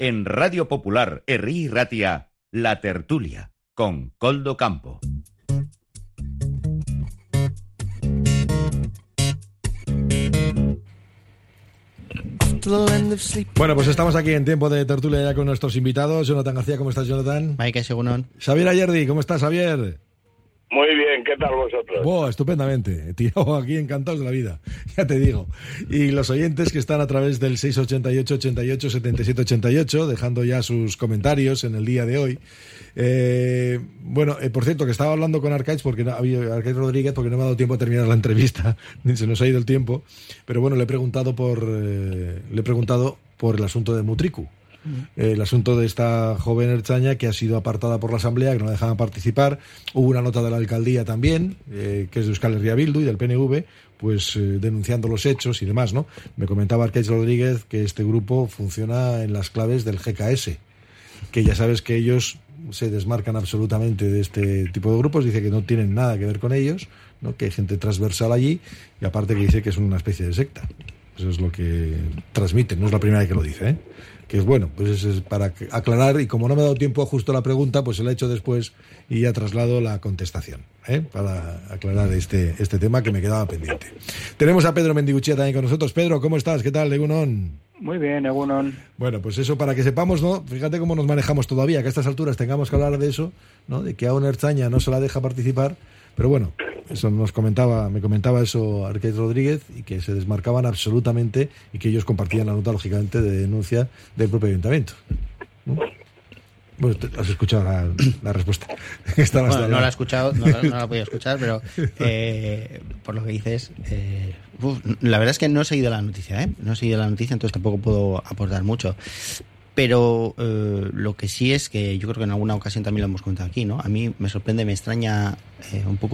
En Radio Popular, Herri Ratia, La Tertulia, con Coldo Campo. Bueno, pues estamos aquí en tiempo de tertulia ya con nuestros invitados. Jonathan García, ¿cómo estás, Jonathan? Maike Segunon. Xavier Ayerdi, ¿cómo estás, Xavier? Muy bien, ¿qué tal vosotros? Estupendamente, tirado aquí, encantados de la vida, ya te digo. Y los oyentes que están a través del 688 88 77 88, dejando ya sus comentarios en el día de hoy. Por cierto, que estaba hablando con Arcaiz Arcaiz Rodríguez, porque no me ha dado tiempo a terminar la entrevista, se nos ha ido el tiempo, pero bueno, le he preguntado por el asunto de Mutriku. El asunto de esta joven ertzaina que ha sido apartada por la Asamblea, que no la dejaban participar. Hubo una nota de la alcaldía también, que es de Euskal Herria Bildu y del PNV, pues denunciando los hechos y demás, ¿no? Me comentaba Arcaiz Rodríguez que este grupo funciona en las claves del GKS, que ya sabes que ellos se desmarcan absolutamente de este tipo de grupos, dice que no tienen nada que ver con ellos, ¿no? Que hay gente transversal allí, y aparte que dice que es una especie de secta. Eso es lo que transmiten, no es la primera vez que lo dice, ¿eh? Que es bueno, pues es para aclarar, y como no me ha dado tiempo justo a la pregunta, pues se la he hecho después y ya traslado la contestación, para aclarar este tema que me quedaba pendiente. Tenemos a Pedro Mendiguchía también con nosotros. Pedro, ¿cómo estás? ¿Qué tal, Egunon? Muy bien, Egunon. Bueno, pues eso para que sepamos, ¿no? Fíjate cómo nos manejamos todavía, que a estas alturas tengamos que hablar de eso, ¿no? De que a una ertzaina no se la deja participar, pero bueno, eso me comentaba eso Arcaiz Rodríguez, y que se desmarcaban absolutamente y que ellos compartían la nota, lógicamente, de denuncia del propio ayuntamiento, ¿no? Bueno, has escuchado la respuesta. Bueno, no la he escuchado, no la he podido escuchar, pero por lo que dices, la verdad es que no he seguido la noticia, no he seguido la noticia, entonces tampoco puedo aportar mucho. Pero lo que sí es que yo creo que en alguna ocasión también lo hemos contado aquí, ¿no? A mí me sorprende, me extraña un poco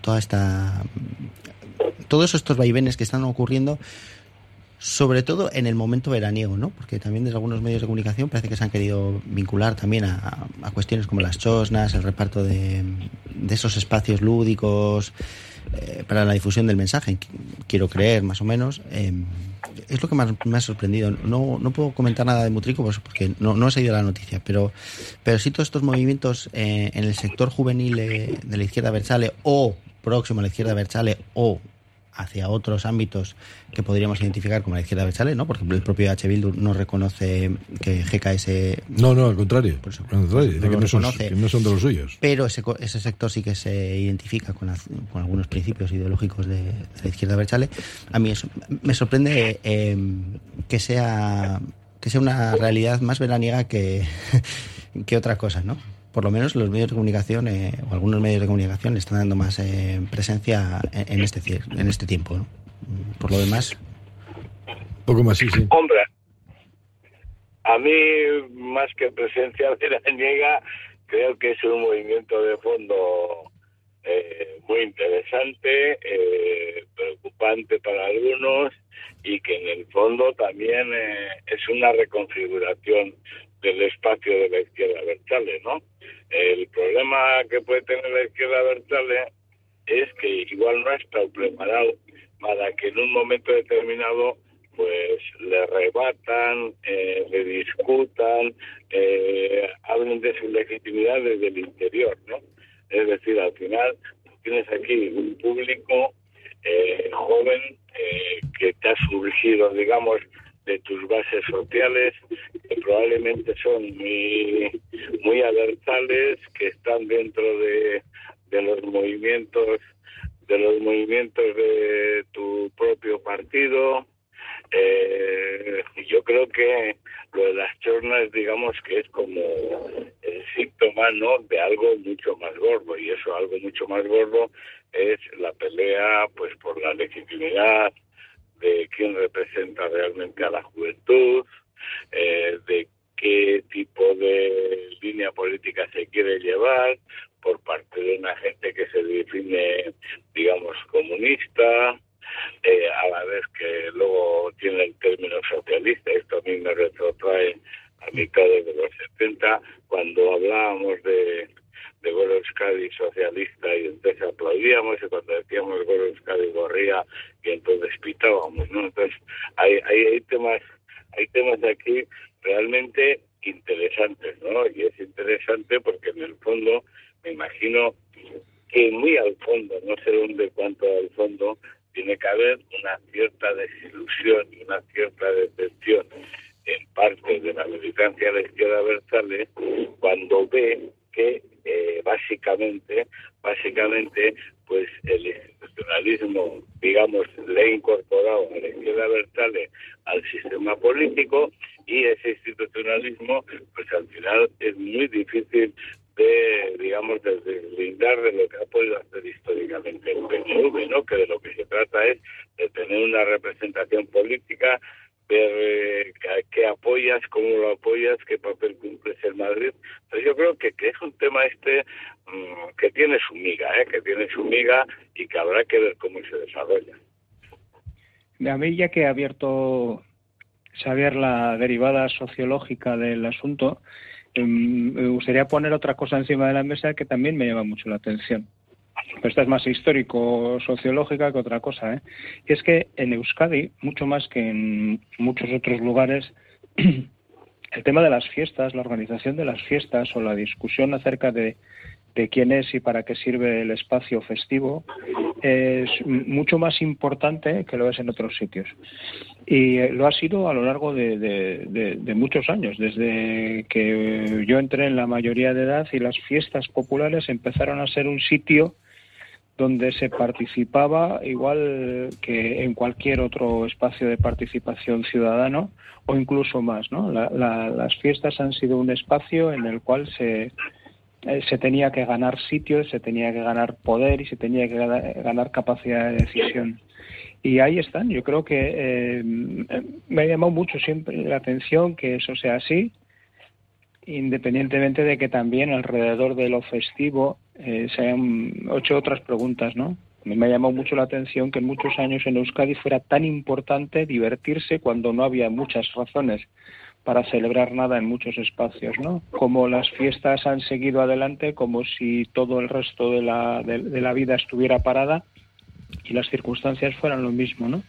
todos estos vaivenes que están ocurriendo, sobre todo en el momento veraniego, ¿no? Porque también desde algunos medios de comunicación parece que se han querido vincular también a cuestiones como las chosnas, el reparto de esos espacios lúdicos para la difusión del mensaje, quiero creer, más o menos. Es lo que más me ha sorprendido. No puedo comentar nada de Mutriku porque no he seguido la noticia, pero sí todos estos movimientos en el sector juvenil de la izquierda abertzale, o próximo a la izquierda abertzale, o hacia otros ámbitos que podríamos identificar como la izquierda abertzale, ¿no? Porque el propio H. Bildu no reconoce que GKS... No, al contrario. Por eso, dice que no son de los suyos. Pero ese sector sí que se identifica con algunos principios ideológicos de la izquierda abertzale. A mí eso me sorprende que sea una realidad más veraniega que otra cosa, ¿no? Por lo menos los medios de comunicación, o algunos medios de comunicación, le están dando más presencia en este tiempo, ¿no? Por lo demás... Poco más, sí. Hombre, a mí, más que presencia veraniega, creo que es un movimiento de fondo muy interesante, preocupante para algunos, y que en el fondo también es una reconfiguración del espacio de la izquierda abertzale, ¿no? El problema que puede tener la izquierda abertzale es que igual no ha estado preparado para que en un momento determinado pues le rebatan, le discutan, hablen de su legitimidad desde el interior, ¿no? Es decir, al final tienes aquí un público joven que te ha surgido, digamos, de tus bases sociales, que probablemente son muy abertzales, que están dentro de los movimientos de tu propio partido. Yo creo que lo de las chornas, digamos que es como el síntoma, ¿no?, de algo mucho más gordo, y eso algo mucho más gordo es la pelea pues por la legitimidad de quién representa realmente a la juventud, de qué tipo de línea política se quiere llevar por parte de una gente que se define, digamos, comunista, a la vez que luego tiene el término socialista. Esto a mí me retrotrae a mitades de los 70, cuando hablábamos de Gora Euskadi socialista, y entonces aplaudíamos, y cuando decíamos Gora Euskadi gorría, y entonces pitábamos, ¿no? Entonces hay temas aquí realmente interesantes, ¿no? Y es interesante porque en el fondo me imagino que muy al fondo, no sé dónde cuánto al fondo, tiene que haber una cierta desilusión y una cierta decepción en parte de la militancia de la izquierda abertzale cuando ve que básicamente pues el institucionalismo, digamos, le ha incorporado a la izquierda abertzale al sistema político, y ese institucionalismo pues al final es muy difícil de, digamos, de deslindar de lo que ha podido hacer históricamente el PNV, ¿no? Que de lo que se trata es de tener una representación política, ver qué apoyas, cómo lo apoyas, qué papel cumples en Madrid. Entonces yo creo que es un tema que tiene su miga, y que habrá que ver cómo se desarrolla. A mí, ya que ha abierto Xavier la derivada sociológica del asunto, me gustaría poner otra cosa encima de la mesa que también me llama mucho la atención. Pero esta es más histórico-sociológica que otra cosa, ¿eh? Y es que en Euskadi, mucho más que en muchos otros lugares, el tema de las fiestas, la organización de las fiestas o la discusión acerca de quién es y para qué sirve el espacio festivo es mucho más importante que lo es en otros sitios. Y lo ha sido a lo largo de muchos años, desde que yo entré en la mayoría de edad y las fiestas populares empezaron a ser un sitio donde se participaba igual que en cualquier otro espacio de participación ciudadano, o incluso más, ¿no? Las fiestas han sido un espacio en el cual se tenía que ganar sitios, se tenía que ganar poder y se tenía que ganar capacidad de decisión. Y ahí están. Yo creo que me ha llamado mucho siempre la atención que eso sea así, independientemente de que también alrededor de lo festivo se hayan hecho otras preguntas, ¿no? A mí me ha llamado mucho la atención que en muchos años en Euskadi fuera tan importante divertirse cuando no había muchas razones para celebrar nada en muchos espacios, ¿no? Como las fiestas han seguido adelante, como si todo el resto de la vida estuviera parada y las circunstancias fueran lo mismo, ¿no?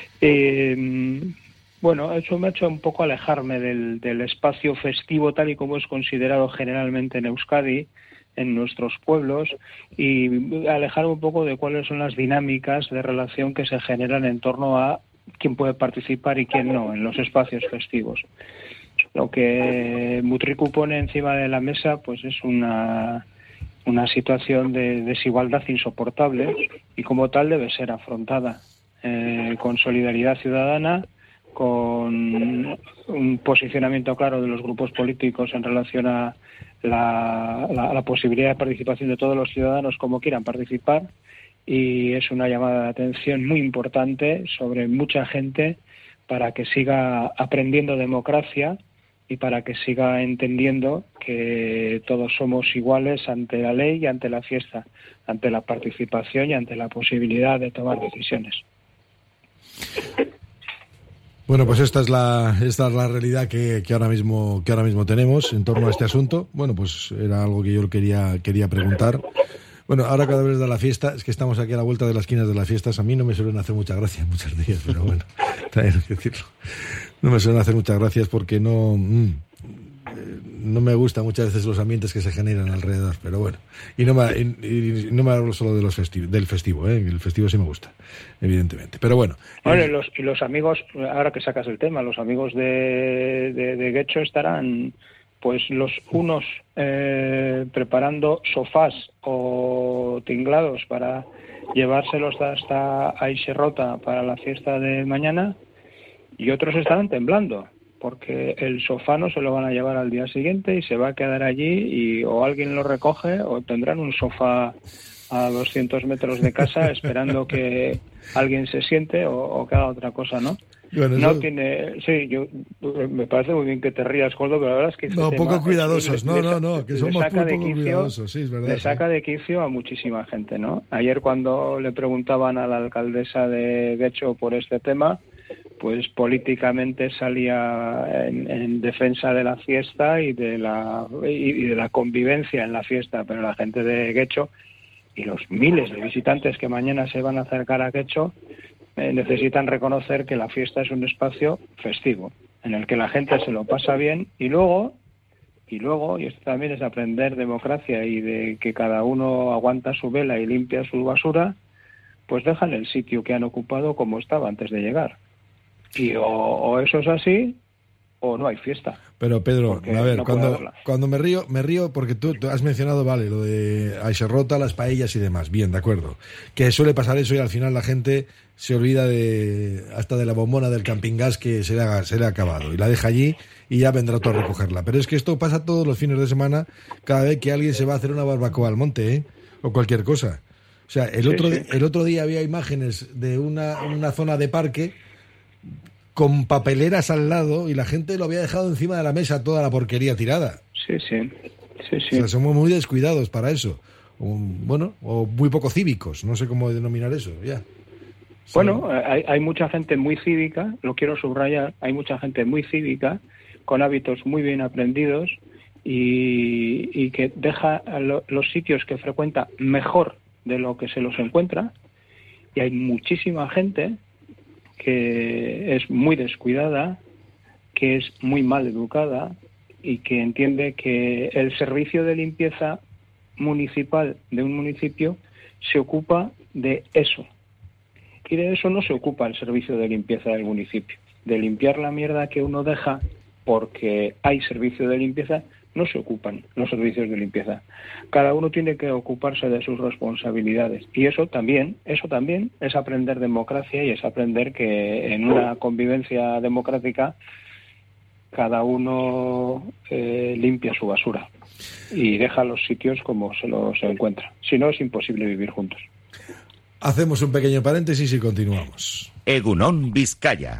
Bueno, eso me ha hecho un poco alejarme del espacio festivo tal y como es considerado generalmente en Euskadi, en nuestros pueblos, y alejarme un poco de cuáles son las dinámicas de relación que se generan en torno a quién puede participar y quién no en los espacios festivos. Lo que Mutriku pone encima de la mesa pues es una situación de desigualdad insoportable, y como tal debe ser afrontada con solidaridad ciudadana, con un posicionamiento claro de los grupos políticos en relación a la posibilidad de participación de todos los ciudadanos como quieran participar, y es una llamada de atención muy importante sobre mucha gente para que siga aprendiendo democracia y para que siga entendiendo que todos somos iguales ante la ley y ante la fiesta, ante la participación y ante la posibilidad de tomar decisiones. Bueno, pues esta es la realidad que ahora mismo tenemos en torno a este asunto. Bueno, pues era algo que yo quería preguntar. Bueno, ahora cada vez de la fiesta, es que estamos aquí a la vuelta de las esquinas de las fiestas. A mí no me suelen hacer muchas gracias muchos días, pero bueno, también hay que decirlo. No me suelen hacer muchas gracias porque no me gustan muchas veces los ambientes que se generan alrededor, pero bueno. Y no me hablo solo de del festivo, el festivo sí me gusta, evidentemente. Pero bueno. Bueno, y los amigos, ahora que sacas el tema, los amigos de Getxo estarán, pues los unos preparando sofás o tinglados para llevárselos hasta Aixerrota para la fiesta de mañana, y otros estarán temblando porque el sofá no se lo van a llevar al día siguiente y se va a quedar allí, y o alguien lo recoge o tendrán un sofá a 200 metros de casa esperando que alguien se siente o que haga otra cosa, ¿no? Bueno, no tiene, sí, me parece muy bien que te rías, Coldo, pero la verdad es que no, poco cuidadosos, que somos poco cuidadosos, sí, es verdad. Le saca de quicio a muchísima gente, ¿no? Ayer cuando le preguntaban a la alcaldesa de Getxo por este tema, pues políticamente salía en defensa de la fiesta y de la convivencia en la fiesta, pero la gente de Getxo y los miles de visitantes que mañana se van a acercar a Getxo necesitan reconocer que la fiesta es un espacio festivo, en el que la gente se lo pasa bien, y luego Y luego, y esto también es aprender democracia y de que cada uno aguanta su vela y limpia su basura, pues dejan el sitio que han ocupado como estaba antes de llegar. Y o eso es así, o no hay fiesta. Pero Pedro, Porque a ver, no cuando me río porque tú has mencionado, vale, lo de Aixerrota, las paellas y demás, bien, de acuerdo, que suele pasar eso y al final la gente se olvida hasta de la bombona del camping gas que se le ha acabado y la deja allí y ya vendrá otro a recogerla. Pero es que esto pasa todos los fines de semana cada vez que alguien se va a hacer una barbacoa al monte, o cualquier cosa. O sea, el otro día había imágenes de una zona de parque con papeleras al lado y la gente lo había dejado encima de la mesa toda la porquería tirada. Sí. O sea, somos muy descuidados para eso. O muy poco cívicos, no sé cómo denominar eso, ya. Bueno, hay mucha gente muy cívica, lo quiero subrayar, hay mucha gente muy cívica, con hábitos muy bien aprendidos y que deja los sitios que frecuenta mejor de lo que se los encuentra, y hay muchísima gente que es muy descuidada, que es muy mal educada y que entiende que el servicio de limpieza municipal de un municipio se ocupa de eso. Y de eso no se ocupa el servicio de limpieza del municipio. De limpiar la mierda que uno deja porque hay servicio de limpieza, no se ocupan los servicios de limpieza. Cada uno tiene que ocuparse de sus responsabilidades. Y eso también es aprender democracia y es aprender que en una convivencia democrática cada uno limpia su basura y deja los sitios como se los encuentra. Si no, es imposible vivir juntos. Hacemos un pequeño paréntesis y continuamos. Egunon Vizcaya.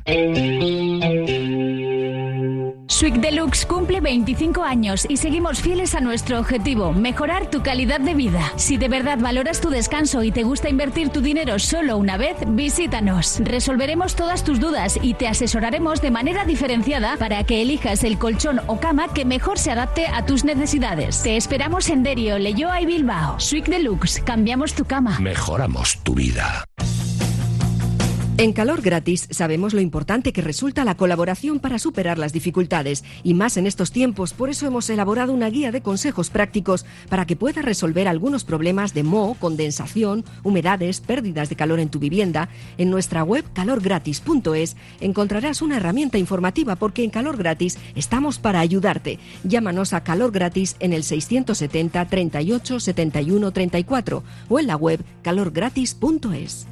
Sweek Deluxe cumple 25 años y seguimos fieles a nuestro objetivo, mejorar tu calidad de vida. Si de verdad valoras tu descanso y te gusta invertir tu dinero solo una vez, visítanos. Resolveremos todas tus dudas y te asesoraremos de manera diferenciada para que elijas el colchón o cama que mejor se adapte a tus necesidades. Te esperamos en Derio, Leioa y Bilbao. Sweek Deluxe, cambiamos tu cama. Mejoramos tu vida. En Calor Gratis sabemos lo importante que resulta la colaboración para superar las dificultades, y más en estos tiempos. Por eso hemos elaborado una guía de consejos prácticos para que puedas resolver algunos problemas de moho, condensación, humedades, pérdidas de calor en tu vivienda. En nuestra web calorgratis.es encontrarás una herramienta informativa, porque en Calor Gratis estamos para ayudarte. Llámanos a Calor Gratis en el 670 38 71 34 o en la web calorgratis.es.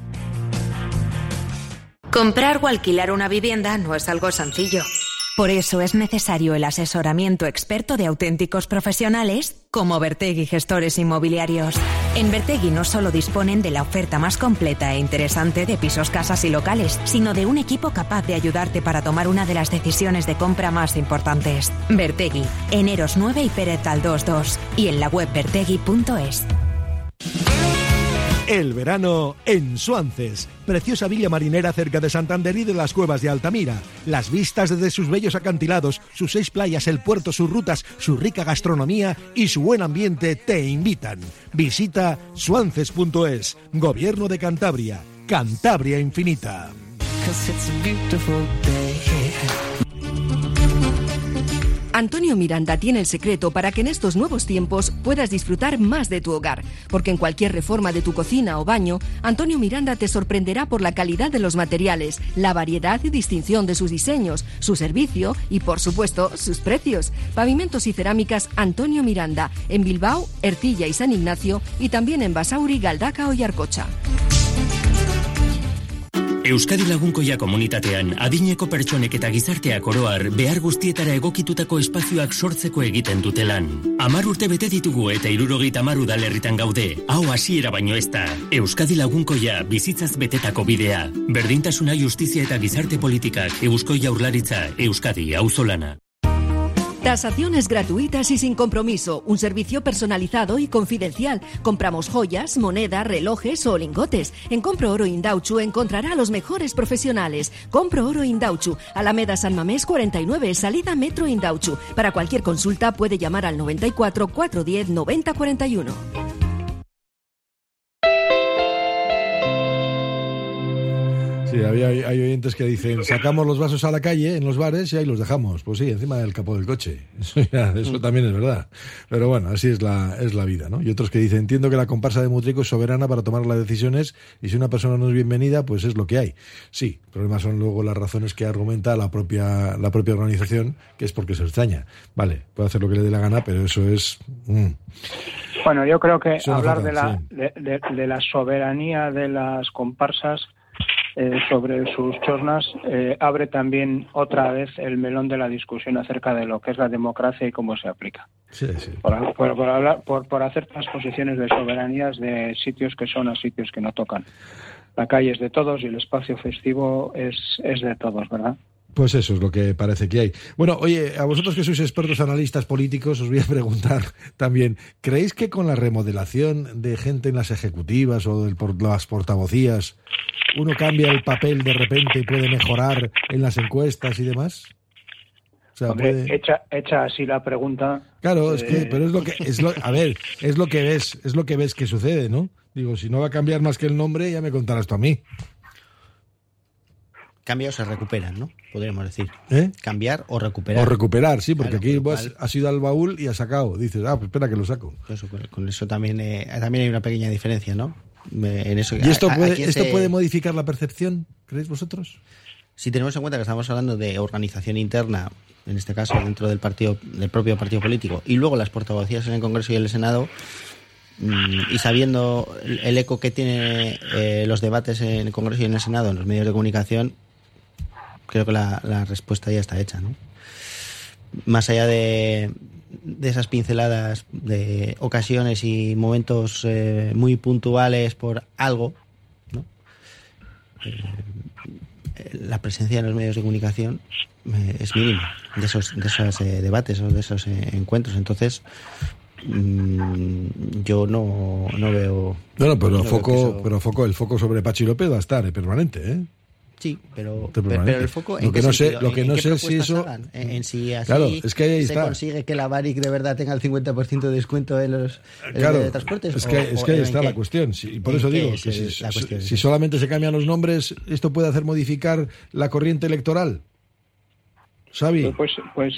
Comprar o alquilar una vivienda no es algo sencillo. Por eso es necesario el asesoramiento experto de auténticos profesionales como Vertegui Gestores Inmobiliarios. En Vertegui no solo disponen de la oferta más completa e interesante de pisos, casas y locales, sino de un equipo capaz de ayudarte para tomar una de las decisiones de compra más importantes. Vertegui, en Eros 9 y Pérez Galdós 2, y en la web vertegui.es. El verano en Suances, preciosa villa marinera cerca de Santander y de las cuevas de Altamira. Las vistas desde sus bellos acantilados, sus 6 playas, el puerto, sus rutas, su rica gastronomía y su buen ambiente te invitan. Visita suances.es. Gobierno de Cantabria. Cantabria infinita. Antonio Miranda tiene el secreto para que en estos nuevos tiempos puedas disfrutar más de tu hogar, porque en cualquier reforma de tu cocina o baño, Antonio Miranda te sorprenderá por la calidad de los materiales, la variedad y distinción de sus diseños, su servicio y, por supuesto, sus precios. Pavimentos y cerámicas Antonio Miranda, en Bilbao, Ercilla y San Ignacio, y también en Basauri, Galdakao y Arcocha. Euskadi Lagunkoia komunitatean adineko pertsonek eta gizarteak oroar behar guztietara egokitutako espazioak sortzeko egiten dute lan. 10 urte bete ditugu eta 70 udalerritan gaude. Hau hasiera baino ez da. Euskadi Lagunkoia bizitzaz betetako bidea. Berdintasuna, justizia eta gizarte politikak. Eusko Jaurlaritza, Euskadi auzolana. Tasaciones gratuitas y sin compromiso, un servicio personalizado y confidencial. Compramos joyas, moneda, relojes o lingotes. En Compro Oro Indautxu encontrará a los mejores profesionales. Compro Oro Indautxu, Alameda San Mamés 49, salida Metro Indautxu. Para cualquier consulta puede llamar al 94 410 90 41. Sí, hay oyentes que dicen, sacamos los vasos a la calle en los bares y ahí los dejamos. Pues sí, encima del capó del coche. Eso también es verdad. Pero bueno, así es la vida, ¿no? Y otros que dicen, entiendo que la comparsa de Mutrico es soberana para tomar las decisiones y si una persona no es bienvenida, pues es lo que hay. Sí, el problema son luego las razones que argumenta la propia organización, que es porque se extraña. Vale, puede hacer lo que le dé la gana, pero eso es... Bueno, yo creo que hablar fatal, de la soberanía de las comparsas sobre sus chosnas abre también otra vez el melón de la discusión acerca de lo que es la democracia y cómo se aplica. Sí, sí. Por hacer transposiciones de soberanías de sitios que son a sitios que no tocan. La calle es de todos y el espacio festivo es de todos, ¿verdad? Pues eso es lo que parece que hay. Bueno, oye, a vosotros que sois expertos analistas políticos, os voy a preguntar también, ¿creéis que con la remodelación de gente en las ejecutivas o por las portavocías, uno cambia el papel de repente y puede mejorar en las encuestas y demás? O sea, hombre, hecha así la pregunta. Claro, es que, pero es lo que ves que sucede, ¿no? Digo, si no va a cambiar más que el nombre, ya me contarás tú a mí. Cambiar o se recuperan, ¿no? Podríamos decir. Cambiar o recuperar. O recuperar, sí, porque claro, aquí has ido al baúl y has sacado. Dices, pues espera que lo saco. Eso, con eso también hay una pequeña diferencia, ¿no? En eso, ¿Y esto puede modificar la percepción, creéis vosotros? Si tenemos en cuenta que estamos hablando de organización interna, en este caso dentro del propio partido político, y luego las portavocías en el Congreso y en el Senado, y sabiendo el eco que tiene los debates en el Congreso y en el Senado, en los medios de comunicación, creo que la respuesta ya está hecha, ¿no? Más allá de esas pinceladas de ocasiones y momentos muy puntuales por algo, ¿no? La presencia en los medios de comunicación es mínima de esos debates o de esos encuentros. Entonces, yo no veo... No, pero el foco sobre Pachi López va a estar permanente, ¿eh? Sí, pero el foco lo que no sé si eso en si así claro, es que ahí se consigue que la Baric de verdad tenga el 50% de descuento en los de transportes. Es que ahí está la cuestión. Sí, por eso digo que si solamente se cambian los nombres, esto puede hacer modificar la corriente electoral. ¿Xavi? Pues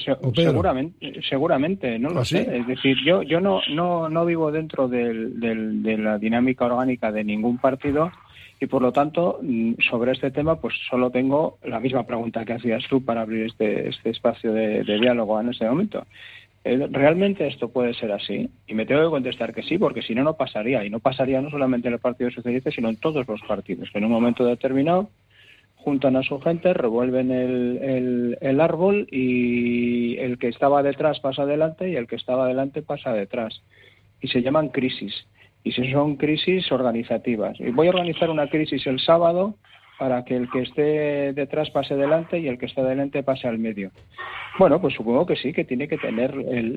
seguramente, no lo sé. Es decir, yo no vivo dentro de la dinámica orgánica de ningún partido. Y por lo tanto, sobre este tema, pues solo tengo la misma pregunta que hacías tú para abrir este espacio de diálogo en este momento. ¿Realmente esto puede ser así? Y me tengo que contestar que sí, porque si no, no pasaría. Y no pasaría no solamente en el Partido Socialista, sino en todos los partidos, que en un momento determinado juntan a su gente, revuelven el árbol y el que estaba detrás pasa adelante y el que estaba adelante pasa detrás. Y se llaman crisis. Y si son crisis organizativas. Y voy a organizar una crisis el sábado para que el que esté detrás pase adelante y el que esté adelante pase al medio. Bueno, pues supongo que sí, que tiene que tener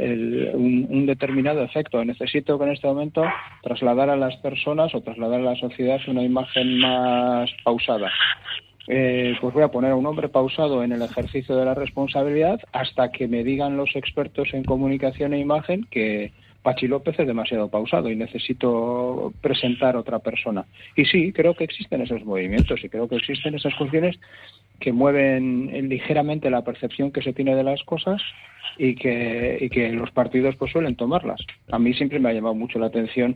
un determinado efecto. Necesito que en este momento trasladar a las personas o trasladar a la sociedad una imagen más pausada. Pues voy a poner a un hombre pausado en el ejercicio de la responsabilidad hasta que me digan los expertos en comunicación e imagen que Pachi López es demasiado pausado y necesito presentar otra persona. Y sí, creo que existen esos movimientos y creo que existen esas cuestiones que mueven ligeramente la percepción que se tiene de las cosas y que los partidos pues suelen tomarlas. A mí siempre me ha llamado mucho la atención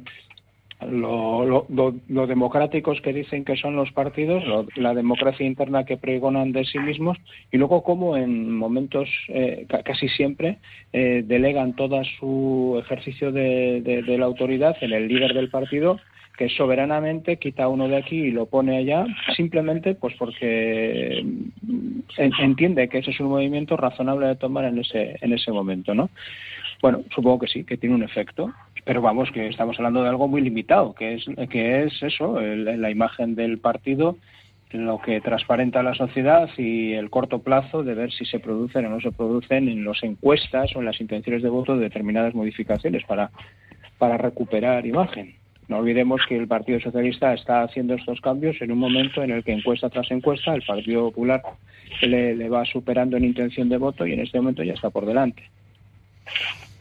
lo democráticos que dicen que son los partidos, la democracia interna que pregonan de sí mismos y luego cómo en momentos casi siempre delegan todo su ejercicio de la autoridad en el líder del partido, que soberanamente quita uno de aquí y lo pone allá, simplemente pues porque entiende que ese es un movimiento razonable de tomar en ese momento, ¿no? Bueno, supongo que sí, que tiene un efecto, pero vamos, que estamos hablando de algo muy limitado, que es eso, la imagen del partido, lo que transparenta a la sociedad y el corto plazo de ver si se producen o no se producen en las encuestas o en las intenciones de voto de determinadas modificaciones para recuperar imagen. No olvidemos que el Partido Socialista está haciendo estos cambios en un momento en el que encuesta tras encuesta el Partido Popular le va superando en intención de voto y en este momento ya está por delante.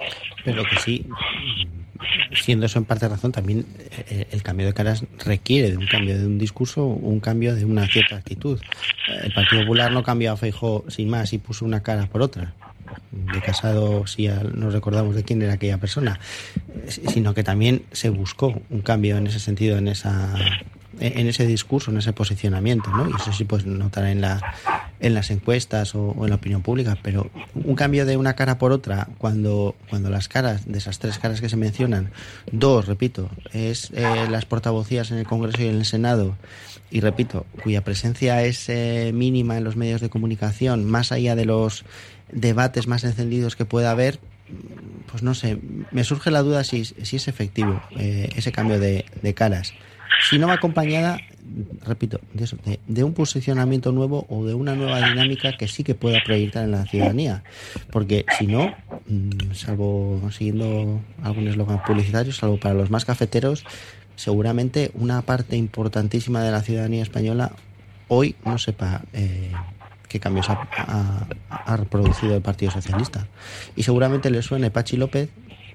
Pero que sí, siendo eso en parte razón, también el cambio de caras requiere de un cambio de un discurso, un cambio de una cierta actitud. El Partido Popular no cambió a Feijóo sin más y puso una cara por otra. De Casado, si ya nos recordamos de quién era aquella persona, sino que también se buscó un cambio en ese sentido, en ese discurso, en ese posicionamiento, ¿no? Y eso sí pues notar en las encuestas o en la opinión pública, pero un cambio de una cara por otra, cuando las caras, de esas 3 caras que se mencionan, 2, repito, es las portavocías en el Congreso y en el Senado, y repito, cuya presencia es mínima en los medios de comunicación, más allá de los debates más encendidos que pueda haber, pues no sé, me surge la duda si es efectivo ese cambio de caras. Si no va acompañada, repito, de un posicionamiento nuevo o de una nueva dinámica que sí que pueda proyectar en la ciudadanía. Porque si no, salvo siguiendo algún eslogan publicitario, salvo para los más cafeteros, seguramente una parte importantísima de la ciudadanía española hoy no sepa qué cambios ha producido el Partido Socialista. Y seguramente le suene Pachi López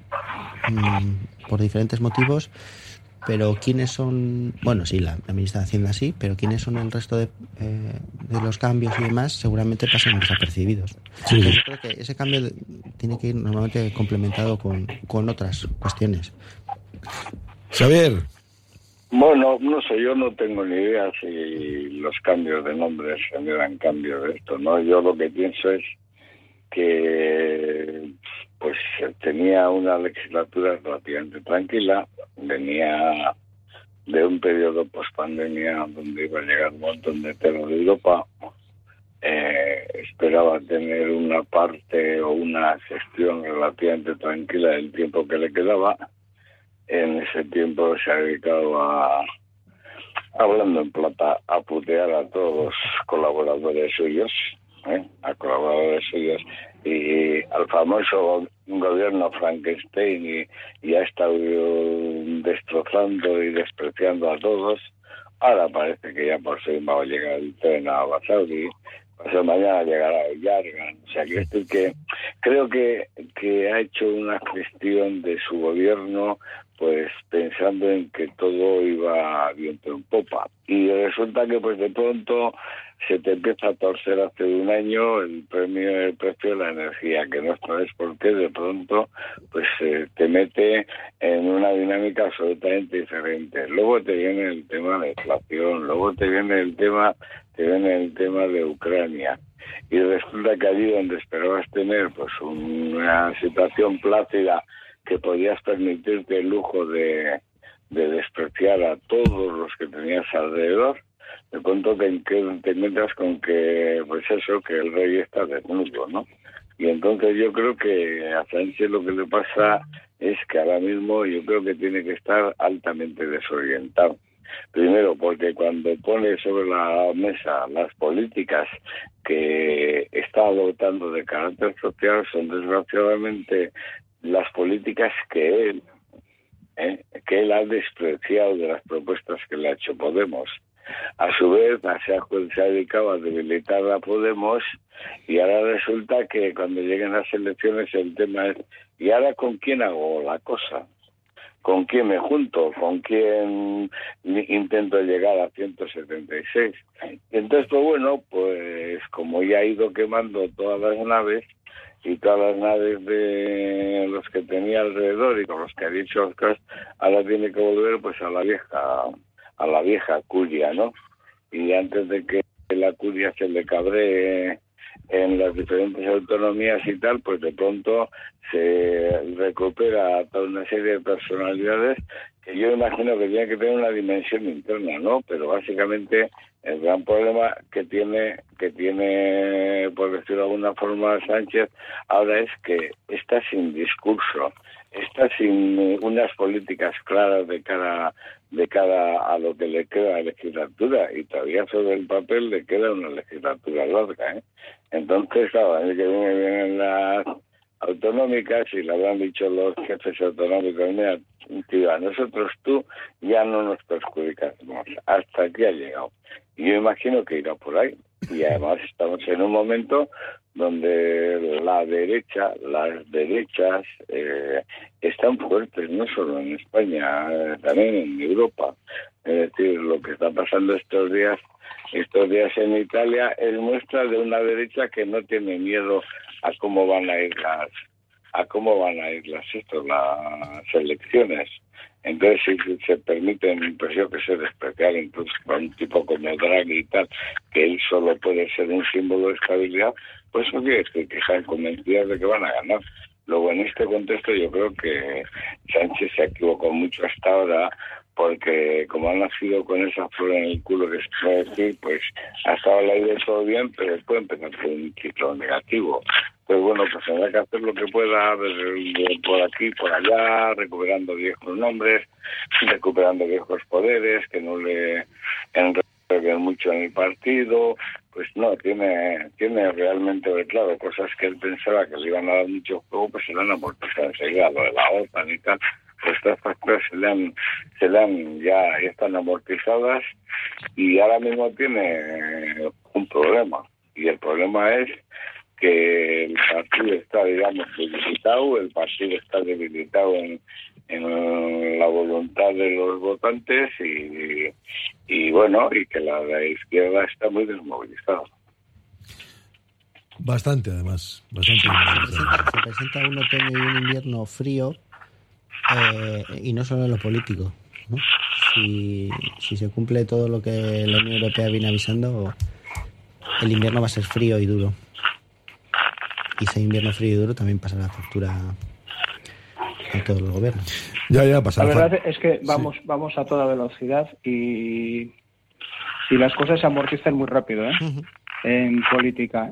por diferentes motivos. Pero ¿quiénes son? Bueno, sí, la ministra de Hacienda sí, pero ¿quiénes son el resto de los cambios y demás? Seguramente pasan desapercibidos. Sí. Yo creo que ese cambio tiene que ir normalmente complementado con otras cuestiones. Xavier. Bueno, no sé, yo no tengo ni idea si los cambios de nombres generan cambio de esto, ¿no? Yo lo que pienso es que pues tenía una legislatura relativamente tranquila, venía de un periodo post-pandemia donde iba a llegar un montón de temas de Europa, esperaba tener una parte o una gestión relativamente tranquila del tiempo que le quedaba. En ese tiempo se ha dedicado hablando en plata, a putear a todos los colaboradores suyos, y al famoso gobierno Frankenstein, y ha estado destrozando y despreciando a todos. Ahora parece que ya por fin va a llegar el tren a Basauri, pasado mañana llegará el Yargan. O sea, que creo que ha hecho una gestión de su gobierno pues pensando en que todo iba viento en popa. Y resulta que pues de pronto se te empieza a torcer hace un año el precio de la energía, que no sabes por qué de pronto pues te mete en una dinámica absolutamente diferente. Luego te viene el tema de inflación, luego te viene el tema de Ucrania. Y resulta que allí donde esperabas tener pues una situación plácida, que podías permitirte el lujo de despreciar a todos los que tenías alrededor, de pronto te encuentras con que, pues eso, que el rey está desnudo, ¿no? Y entonces yo creo que a Sánchez lo que le pasa es que ahora mismo yo creo que tiene que estar altamente desorientado. Primero, porque cuando pone sobre la mesa las políticas que está adoptando de carácter social son desgraciadamente las políticas que él ha despreciado de las propuestas que le ha hecho Podemos. A su vez, se ha dedicado a debilitar a Podemos, y ahora resulta que cuando lleguen las elecciones el tema es ¿y ahora con quién hago la cosa? ¿Con quién me junto? ¿Con quién intento llegar a 176? Y entonces, pues bueno, pues como ya ha ido quemando todas las naves, y todas las naves de los que tenía alrededor y con los que ha dicho Oscar, ahora tiene que volver pues a la vieja curia, ¿no? Y antes de que la curia se le cabree en las diferentes autonomías y tal, pues de pronto se recupera toda una serie de personalidades que yo imagino que tienen que tener una dimensión interna, ¿no? Pero básicamente el gran problema que tiene, por decirlo de alguna forma, Sánchez ahora es que está sin discurso, está sin unas políticas claras de cara a lo que le queda a la legislatura, y todavía sobre el papel le queda una legislatura larga, ¿eh? Entonces, claro, el que vienen las autonómicas, y le habrán dicho los jefes autonómicos, mira, tío, a nosotros tú ya no nos perjudicamos, hasta aquí ha llegado. Y yo imagino que irá por ahí. Y además estamos en un momento donde las derechas están fuertes, no solo en España, también en Europa. Es decir, lo que está pasando estos días en Italia es muestra de una derecha que no tiene miedo a cómo van a ir las elecciones. Entonces, si se permiten, pues yo que sé, despreciar incluso a un tipo como Draghi y tal, que él solo puede ser un símbolo de estabilidad, pues eso quiere decir que están convencidos de que van a ganar. Luego, en este contexto, yo creo que Sánchez se ha equivocado mucho hasta ahora, porque como ha nacido con esa flor en el culo, que se puede decir, pues hasta ahora le ha ido todo bien, pero puede empezar con un ciclo negativo. Pues bueno, pues tendrá que hacer lo que pueda, por aquí, por allá, recuperando viejos nombres, recuperando viejos poderes, que no le enreden mucho en el partido. Pues no, tiene realmente claro cosas que él pensaba que le iban a dar mucho juego, pues se le han amortizado enseguida, lo de la OTAN y tal. Pues estas facturas ya están amortizadas, y ahora mismo tiene un problema, y el problema es que el partido está, digamos, debilitado en la voluntad de los votantes, y bueno, y que la izquierda está muy desmovilizada. Bastante, además. Se presenta un otoño y un invierno frío, y no solo en lo político, ¿no? Si se cumple todo lo que la Unión Europea viene avisando, el invierno va a ser frío y duro. Y ese invierno frío y duro también pasa la factura a todos los gobiernos. Ya pasa. La verdad es que vamos a toda velocidad, y las cosas se amortizan muy rápido, en política.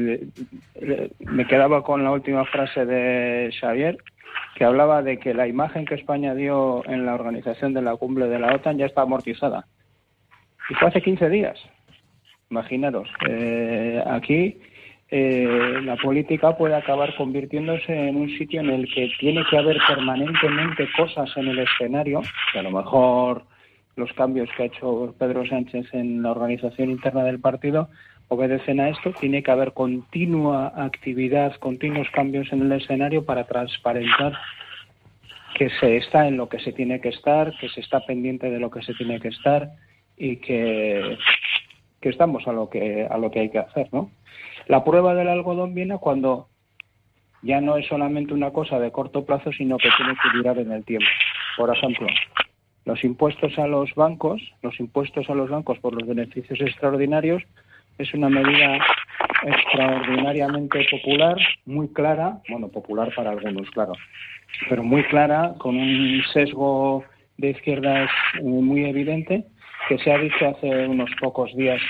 Me quedaba con la última frase de Xavier, que hablaba de que la imagen que España dio en la organización de la cumbre de la OTAN ya está amortizada. Y fue hace 15 días. Imaginaros, aquí la política puede acabar convirtiéndose en un sitio en el que tiene que haber permanentemente cosas en el escenario, que a lo mejor los cambios que ha hecho Pedro Sánchez en la organización interna del partido obedecen a esto. Tiene que haber continua actividad, continuos cambios en el escenario para transparentar que se está en lo que se tiene que estar, que se está pendiente de lo que se tiene que estar, y que estamos a lo que hay que hacer, ¿no? La prueba del algodón viene cuando ya no es solamente una cosa de corto plazo, sino que tiene que durar en el tiempo. Por ejemplo, los impuestos a los bancos por los beneficios extraordinarios es una medida extraordinariamente popular, muy clara, bueno, popular para algunos, claro, pero muy clara, con un sesgo de izquierdas muy evidente, que se ha dicho hace unos pocos días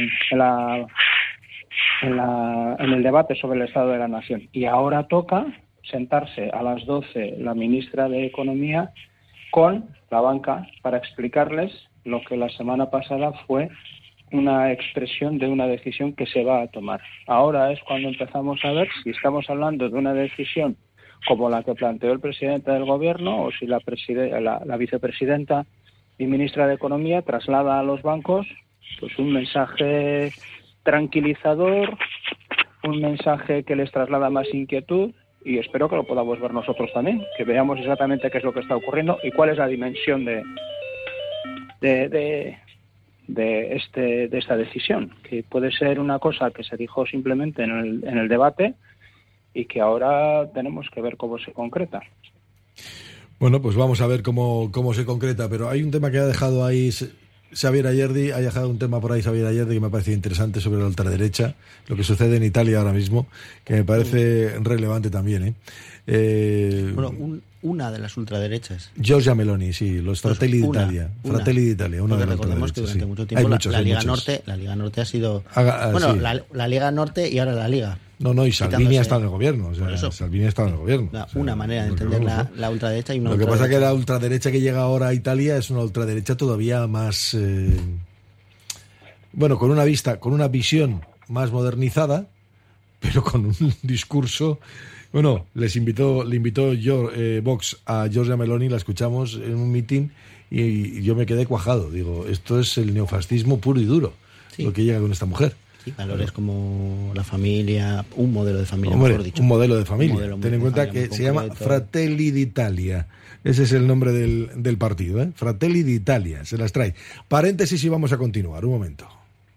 en el debate sobre el Estado de la Nación. Y ahora toca sentarse a las 12 la ministra de Economía con la banca para explicarles lo que la semana pasada fue una expresión de una decisión que se va a tomar. Ahora es cuando empezamos a ver si estamos hablando de una decisión como la que planteó el presidente del Gobierno, o si la vicepresidenta y ministra de Economía traslada a los bancos pues un mensaje tranquilizador, un mensaje que les traslada más inquietud, y espero que lo podamos ver nosotros también, que veamos exactamente qué es lo que está ocurriendo y cuál es la dimensión de esta decisión, que puede ser una cosa que se dijo simplemente en el debate, y que ahora tenemos que ver cómo se concreta. Bueno, pues vamos a ver cómo se concreta, pero hay un tema que ha dejado ahí Xavier Ayerdi, ha dejado un tema por ahí Xavier Ayerdi que me parece interesante sobre la ultraderecha, lo que sucede en Italia ahora mismo, que me parece relevante también. Una de las ultraderechas. Giorgia Meloni, sí, los Fratelli d'Italia. Fratelli d'Italia, una de las recordemos que durante mucho tiempo la Liga Norte ha sido... la Liga Norte y ahora la Liga. No, y Salvini está en el gobierno. O sea, Salvini está en el gobierno. Una manera de entender la ultraderecha y una Lo que pasa es que la ultraderecha que llega ahora a Italia es una ultraderecha todavía más... con una visión más modernizada, pero con un discurso... Bueno, le invitó Vox a Giorgia Meloni, la escuchamos en un mitin y yo me quedé cuajado. Digo, esto es el neofascismo puro y duro, lo que llega con esta mujer. Sí, valores como la familia, un modelo de familia, Hombre, mejor dicho. un modelo de familia. Modelo Ten en cuenta que se llama Fratelli d'Italia. Ese es el nombre del partido, ¿eh? Fratelli d'Italia, se las trae. Paréntesis y vamos a continuar, un momento.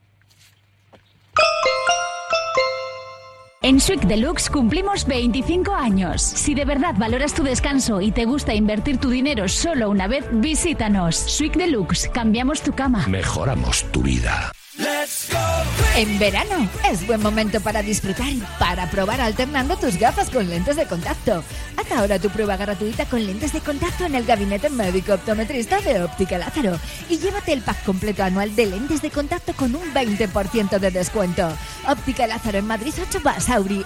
En Swick Deluxe cumplimos 25 años. Si de verdad valoras tu descanso y te gusta invertir tu dinero solo una vez, visítanos. Swick Deluxe, cambiamos tu cama. Mejoramos tu vida. En verano es buen momento para disfrutar y para probar alternando tus gafas con lentes de contacto. Haz ahora tu prueba gratuita con lentes de contacto en el gabinete médico optometrista de Óptica Lázaro y llévate el pack completo anual de lentes de contacto con un 20% de descuento. Óptica Lázaro en Madrid 8 Basauri.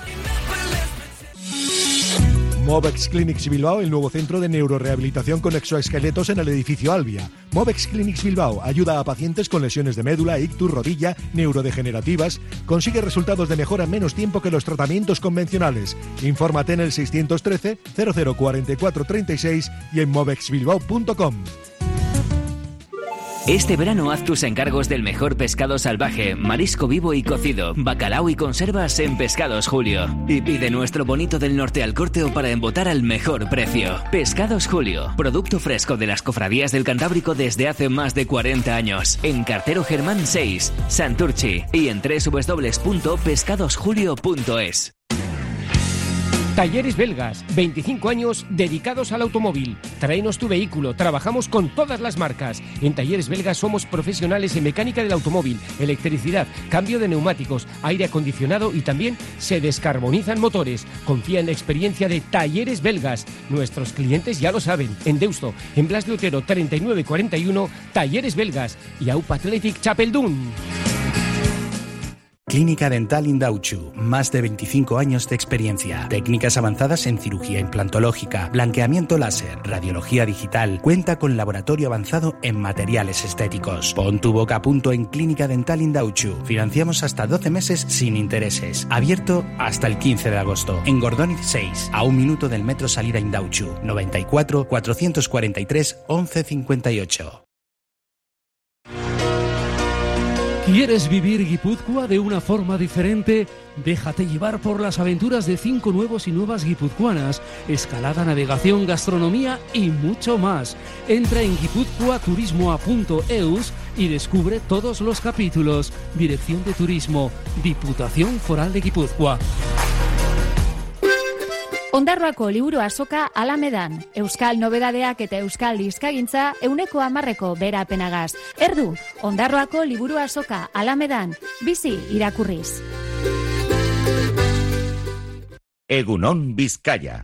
Movex Clinics Bilbao, el nuevo centro de neurorehabilitación con exoesqueletos en el edificio Albia. Movex Clinics Bilbao ayuda a pacientes con lesiones de médula, ictus, rodilla, neurodegenerativas. Consigue resultados de mejora en menos tiempo que los tratamientos convencionales. Infórmate en el 613 0044 36 y en movexbilbao.com. Este verano haz tus encargos del mejor pescado salvaje, marisco vivo y cocido, bacalao y conservas en Pescados Julio. Y pide nuestro bonito del norte al corte o para embotar al mejor precio. Pescados Julio, producto fresco de las cofradías del Cantábrico desde hace más de 40 años. En Cartero Germán 6, Santurchi y en www.pescadosjulio.es. Talleres Belgas, 25 años dedicados al automóvil. Tráenos tu vehículo, trabajamos con todas las marcas. En Talleres Belgas somos profesionales en mecánica del automóvil, electricidad, cambio de neumáticos, aire acondicionado y también se descarbonizan motores. Confía en la experiencia de Talleres Belgas. Nuestros clientes ya lo saben. En Deusto, en Blas de Otero 3941, Talleres Belgas y AUPA Athletic Chapeldún. Clínica Dental Indauchu, más de 25 años de experiencia. Técnicas avanzadas en cirugía implantológica, blanqueamiento láser, radiología digital. Cuenta con laboratorio avanzado en materiales estéticos. Pon tu boca a punto en Clínica Dental Indauchu. Financiamos hasta 12 meses sin intereses. Abierto hasta el 15 de agosto. En Gordóniz 6, a 1 minuto del metro salida Indauchu. 94 443 1158. ¿Quieres vivir Guipúzcoa de una forma diferente? Déjate llevar por las aventuras de 5 nuevos y nuevas guipuzcoanas, escalada, navegación, gastronomía y mucho más. Entra en guipuzcoaturismoa.eus y descubre todos los capítulos. Dirección de Turismo, Diputación Foral de Guipúzcoa. Ondarroako liburu azoka Alamedan. Euskal nobedadeak eta euskal hizkagintza 100% berapenagaz. Erdu, Ondarroako liburu azoka Alamedan. Bizi irakurriz. Egunon Vizcaya.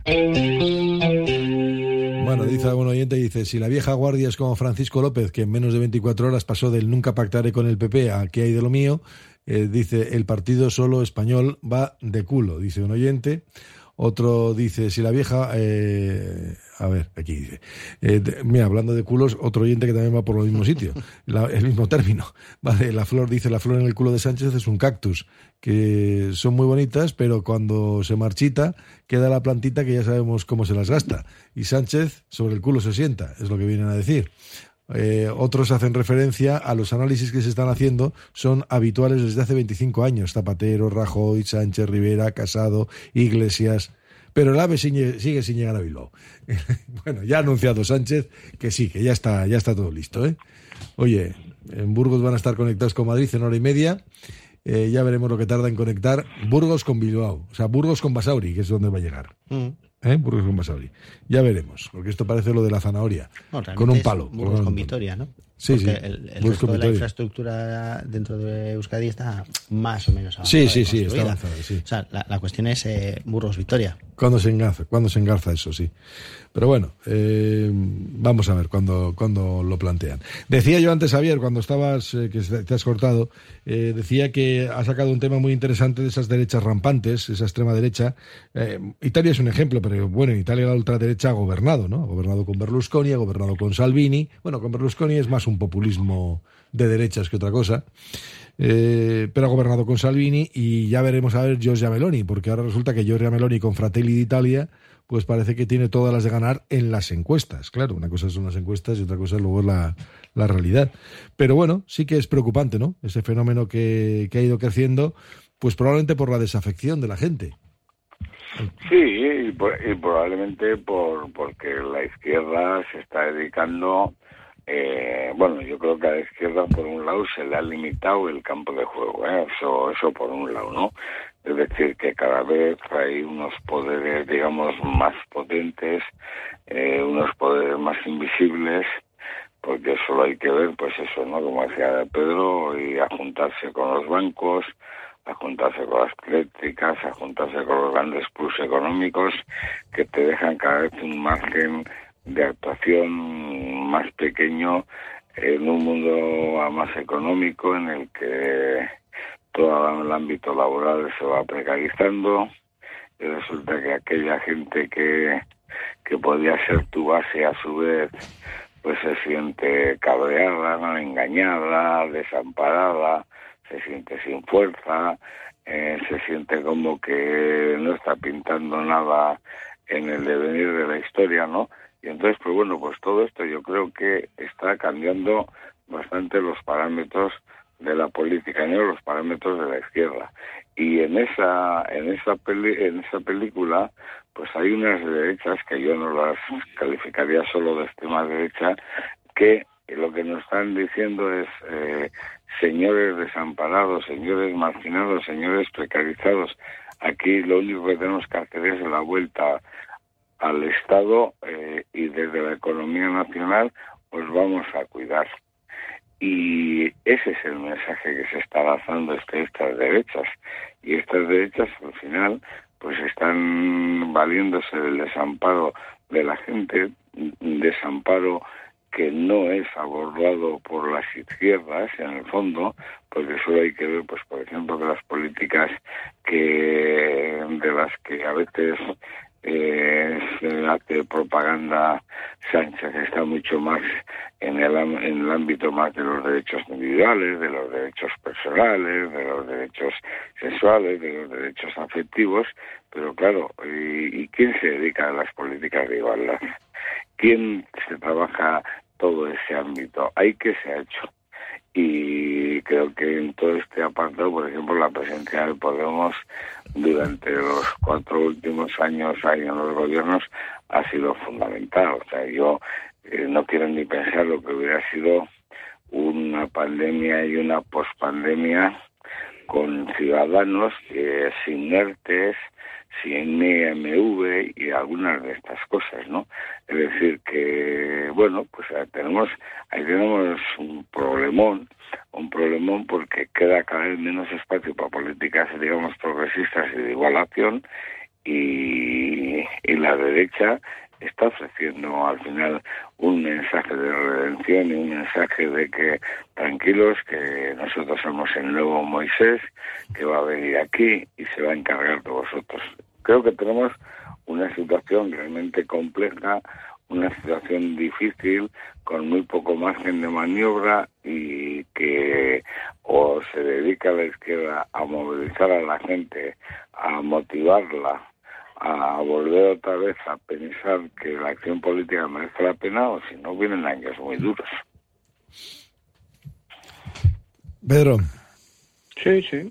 Bueno, dice algún oyente, dice, si la vieja guardia es como Francisco López, que en menos de 24 horas pasó del nunca pactaré con el PP a qué hay de lo mío, dice, el partido solo español va de culo, dice un oyente. Otro dice, si la vieja... a ver, aquí dice... mira, hablando de culos, otro oyente que también va por el mismo sitio, el mismo término. Vale, la flor, dice, la flor en el culo de Sánchez es un cactus, que son muy bonitas, pero cuando se marchita, queda la plantita que ya sabemos cómo se las gasta. Y Sánchez sobre el culo se sienta, es lo que vienen a decir. Otros hacen referencia a los análisis que se están haciendo, son habituales desde hace 25 años. Zapatero, Rajoy, Sánchez, Rivera, Casado, Iglesias. Pero el AVE sigue sin llegar a Bilbao. Bueno, ya ha anunciado Sánchez que sí, que ya está todo listo, ¿eh? Oye, en Burgos van a estar conectados con Madrid en 1:30. Ya veremos lo que tarda en conectar Burgos con Bilbao. O sea, Burgos con Basauri, que es donde va a llegar. Burgos con Basauri. Ya veremos, porque esto parece lo de la zanahoria, no, con un palo. Burgos con Vitoria, ¿no? Sí, porque sí. El resto de la infraestructura dentro de Euskadi está más o menos avanzada. Sí, está avanzada, sí. O sea, la cuestión es Burgos-Vitoria. ¿Cuándo se engarza eso? Sí. Pero bueno, vamos a ver cuándo lo plantean. Decía yo antes, Javier, cuando estabas, que te has cortado, decía que ha sacado un tema muy interesante de esas derechas rampantes, esa extrema derecha. Italia es un ejemplo, pero bueno, en Italia la ultraderecha ha gobernado, ¿no? Ha gobernado con Berlusconi, ha gobernado con Salvini. Bueno, con Berlusconi es más un populismo de derechas que otra cosa. Pero ha gobernado con Salvini y ya veremos a ver Giorgia Meloni, porque ahora resulta que Giorgia Meloni con Fratelli d'Italia pues parece que tiene todas las de ganar en las encuestas. Claro, una cosa son las encuestas y otra cosa luego es la realidad. Pero bueno, sí que es preocupante, ¿no? Ese fenómeno que ha ido creciendo, pues probablemente por la desafección de la gente. Sí, y probablemente porque la izquierda se está dedicando... bueno, yo creo que a la izquierda, por un lado, se le ha limitado el campo de juego, eso por un lado, ¿no? Es decir, que cada vez hay unos poderes, digamos, más potentes, unos poderes más invisibles, porque solo hay que ver, pues eso, ¿no? Como decía Pedro, y a juntarse con los bancos, a juntarse con las eléctricas, a juntarse con los grandes plus económicos, que te dejan cada vez un margen de actuación más pequeño en un mundo más económico en el que todo el ámbito laboral se va precarizando y resulta que aquella gente que podía ser tu base a su vez pues se siente cabreada, engañada, desamparada, se siente sin fuerza, se siente como que no está pintando nada en el devenir de la historia, ¿no? Y entonces, pues bueno, pues todo esto yo creo que está cambiando bastante los parámetros de la política, ¿no? Los parámetros de la izquierda. Y en esa película, pues hay unas derechas que yo no las calificaría solo de extrema derecha, que lo que nos están diciendo es señores desamparados, señores marginados, señores precarizados. Aquí lo único que tenemos que hacer es la vuelta al Estado y desde la economía nacional os vamos a cuidar. Y ese es el mensaje que se está lanzando estas derechas. Y estas derechas al final pues están valiéndose del desamparo de la gente, un desamparo que no es abordado por las izquierdas en el fondo, porque solo hay que ver, pues por ejemplo, que las políticas de las que a veces se hace propaganda Sánchez está mucho más en el ámbito más de los derechos individuales, de los derechos personales, de los derechos sexuales, de los derechos afectivos, pero claro, ¿y quién se dedica a las políticas de igualdad? ¿Quién se trabaja todo ese ámbito? ¿Hay qué se ha hecho? Y creo que en todo este apartado, por ejemplo, la presencia de Podemos durante los 4 últimos años ahí en los gobiernos ha sido fundamental. O sea, yo no quiero ni pensar lo que hubiera sido una pandemia y una pospandemia con ciudadanos sin ERTES, sin IMV y algunas de estas cosas, ¿no? Es decir que, bueno, pues ahí tenemos un problemón porque queda cada vez menos espacio para políticas, digamos, progresistas y de igualación y la derecha está ofreciendo al final un mensaje de redención y un mensaje de que tranquilos, que nosotros somos el nuevo Moisés, que va a venir aquí y se va a encargar de vosotros. Creo que tenemos una situación realmente compleja, una situación difícil, con muy poco margen de maniobra y que o se dedica a la izquierda a movilizar a la gente, a motivarla, a volver otra vez a pensar que la acción política merece la pena, o si no, vienen años muy duros. Pedro. Sí.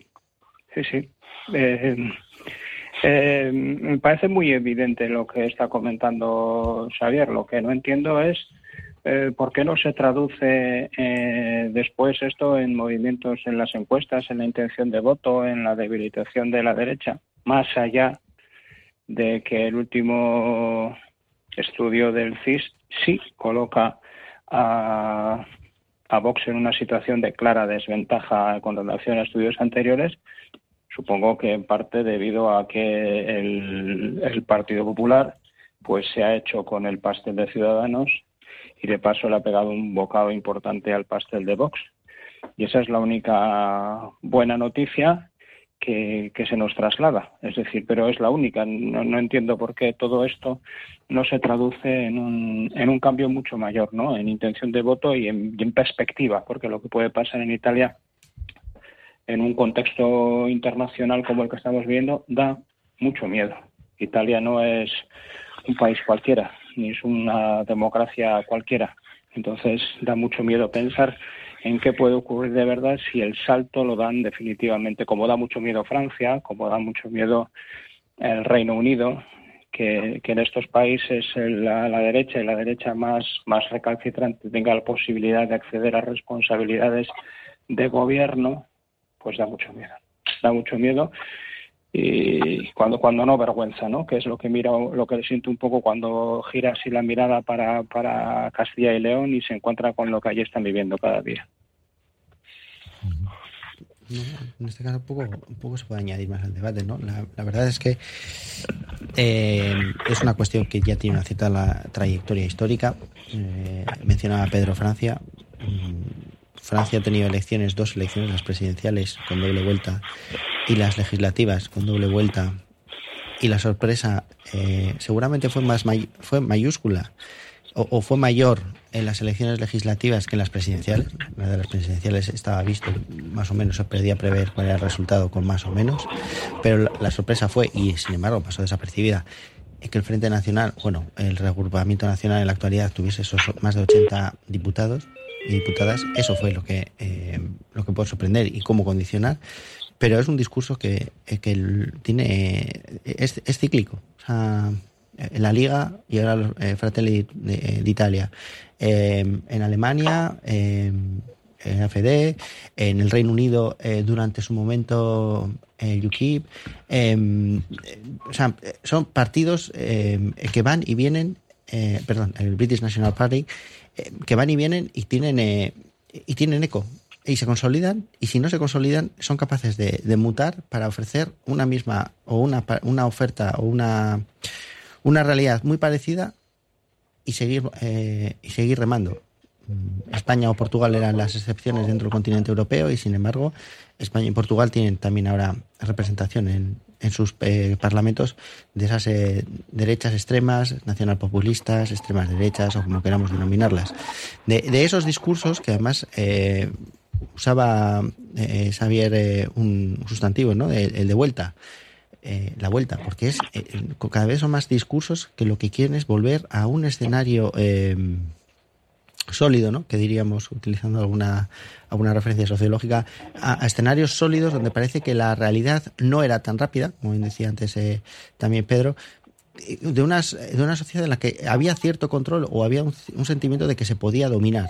Me parece muy evidente lo que está comentando Xavier. Lo que no entiendo es por qué no se traduce después esto en movimientos en las encuestas, en la intención de voto, en la debilitación de la derecha, más allá de que el último estudio del CIS sí coloca a Vox en una situación de clara desventaja con relación a estudios anteriores. Supongo que en parte debido a que el Partido Popular pues se ha hecho con el pastel de Ciudadanos y de paso le ha pegado un bocado importante al pastel de Vox. Y esa es la única buena noticia que se nos traslada. Es decir, pero es la única. No entiendo por qué todo esto no se traduce en un cambio mucho mayor, ¿no? En intención de voto y en perspectiva, porque lo que puede pasar en Italia en un contexto internacional como el que estamos viendo da mucho miedo. Italia no es un país cualquiera, ni es una democracia cualquiera. Entonces da mucho miedo pensar en qué puede ocurrir de verdad si el salto lo dan definitivamente, como da mucho miedo Francia, como da mucho miedo el Reino Unido, que en estos países la derecha y la derecha más recalcitrante tenga la posibilidad de acceder a responsabilidades de gobierno, pues da mucho miedo. Y cuando no, vergüenza, ¿no? Que es lo que siento un poco cuando gira así la mirada para Castilla y León y se encuentra con lo que allí están viviendo cada día. En este caso un poco se puede añadir más al debate, ¿no? La verdad es que es una cuestión que ya tiene una cierta trayectoria histórica. Mencionaba Pedro Francia. Francia ha tenido dos elecciones, las presidenciales con doble vuelta y las legislativas con doble vuelta, y la sorpresa seguramente fue mayúscula o fue mayor en las elecciones legislativas que en las presidenciales. La de las presidenciales estaba visto, más o menos se podía prever cuál era el resultado con más o menos, pero la sorpresa fue, y sin embargo pasó desapercibida, que el Frente Nacional, el reagrupamiento nacional en la actualidad tuviese esos más de 80 diputados y diputadas. Eso fue lo que puede sorprender y cómo condicionar, pero es un discurso que es cíclico. O sea, en la Liga y ahora Fratelli d'Italia, en Alemania, en AfD, en el Reino Unido durante su momento UKIP, son partidos que van y vienen, el British National Party, que van y vienen y tienen eco y se consolidan, y si no se consolidan son capaces de mutar para ofrecer una misma o una oferta o una realidad muy parecida y seguir remando. España o Portugal eran las excepciones dentro del continente europeo, y sin embargo España y Portugal tienen también ahora representación en sus parlamentos de esas derechas extremas, nacionalpopulistas, extremas derechas o como queramos denominarlas. De esos discursos que además usaba Xavier un sustantivo, ¿no? El de vuelta. La vuelta, porque cada vez son más discursos que lo que quieren es volver a un escenario sólido, ¿no? Que diríamos, utilizando alguna referencia sociológica, a escenarios sólidos donde parece que la realidad no era tan rápida, como bien decía antes también Pedro, de una sociedad en la que había cierto control o había un sentimiento de que se podía dominar.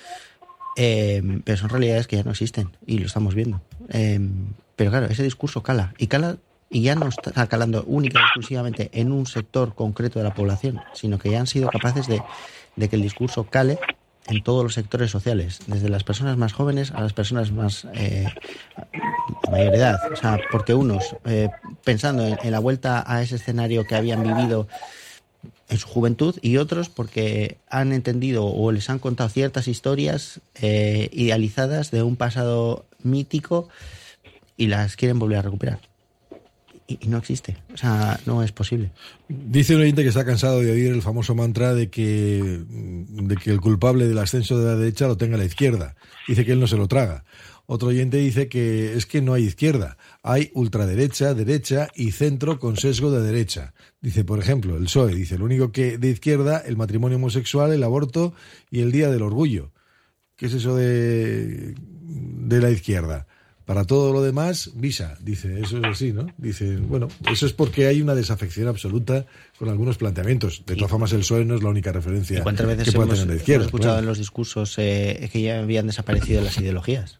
Pero son realidades que ya no existen y lo estamos viendo. Pero claro, ese discurso cala y ya no está calando única y exclusivamente en un sector concreto de la población, sino que ya han sido capaces de que el discurso cale en todos los sectores sociales, desde las personas más jóvenes a las personas más de mayor edad. O sea, porque unos, pensando en la vuelta a ese escenario que habían vivido en su juventud, y otros porque han entendido o les han contado ciertas historias idealizadas de un pasado mítico y las quieren volver a recuperar. Y no existe, o sea, no es posible. Dice un oyente que está cansado de oír el famoso mantra de que el culpable del ascenso de la derecha lo tenga la izquierda. Dice que él no se lo traga. Otro oyente dice que es que no hay izquierda, hay ultraderecha, derecha y centro con sesgo de derecha. Dice, por ejemplo, el PSOE, dice, lo único que de izquierda, el matrimonio homosexual, el aborto y el Día del Orgullo. ¿Qué es eso de la izquierda? Para todo lo demás, visa, dice, eso es así, ¿no? Dice, bueno, eso es porque hay una desafección absoluta con algunos planteamientos. De todas formas, el PSOE no es la única referencia que puede tener la izquierda. Hemos escuchado en los discursos que ya habían desaparecido las ideologías.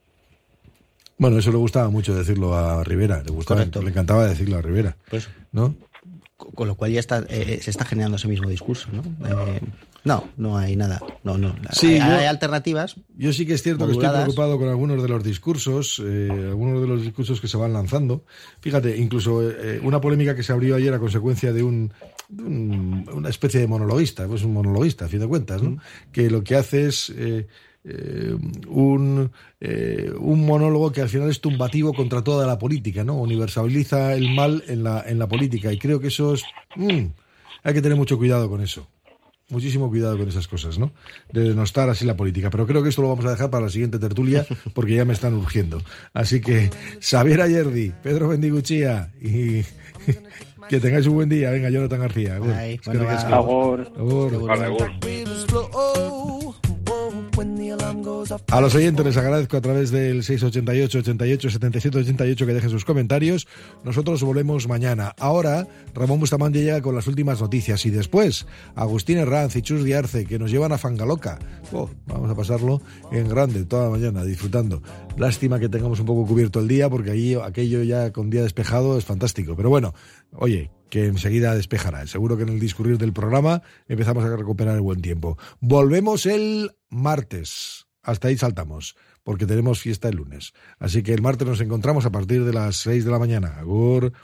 Bueno, eso le gustaba mucho decirlo a Rivera, le encantaba decirlo a Rivera, pues, ¿no? Con lo cual ya se está generando ese mismo discurso, ¿no? No hay nada. Sí, hay alternativas. Yo sí que es cierto moduladas. Que estoy preocupado con algunos de los discursos que se van lanzando. Fíjate, incluso una polémica que se abrió ayer a consecuencia de una especie de monologuista, pues un monologuista, a fin de cuentas, ¿no? Que lo que hace es un monólogo que al final es tumbativo contra toda la política, ¿no? Universaliza el mal en la política, y creo que eso es hay que tener mucho cuidado con eso. muchísimo cuidado con esas cosas, ¿no? De denostar así la política. Pero creo que esto lo vamos a dejar para la siguiente tertulia porque ya me están urgiendo. Así que, Xavier Ayerdi, Pedro Bendiguchía y... que tengáis un buen día. Venga, Jonathan García. Agur. A los oyentes les agradezco a través del 688 88 77 88 que dejen sus comentarios. Nosotros volvemos mañana. Ahora Ramón Bustamante llega con las últimas noticias y después Agustín Herranz y Chus Diarce que nos llevan a Fangaloca. Vamos a pasarlo en grande toda la mañana disfrutando. Lástima que tengamos un poco cubierto el día porque allí aquello ya con día despejado es fantástico. Pero bueno, oye, que enseguida despejará. Seguro que en el discurrir del programa empezamos a recuperar el buen tiempo. Volvemos el martes. Hasta ahí saltamos, porque tenemos fiesta el lunes. Así que el martes nos encontramos a partir de las 6 de la mañana. Agur.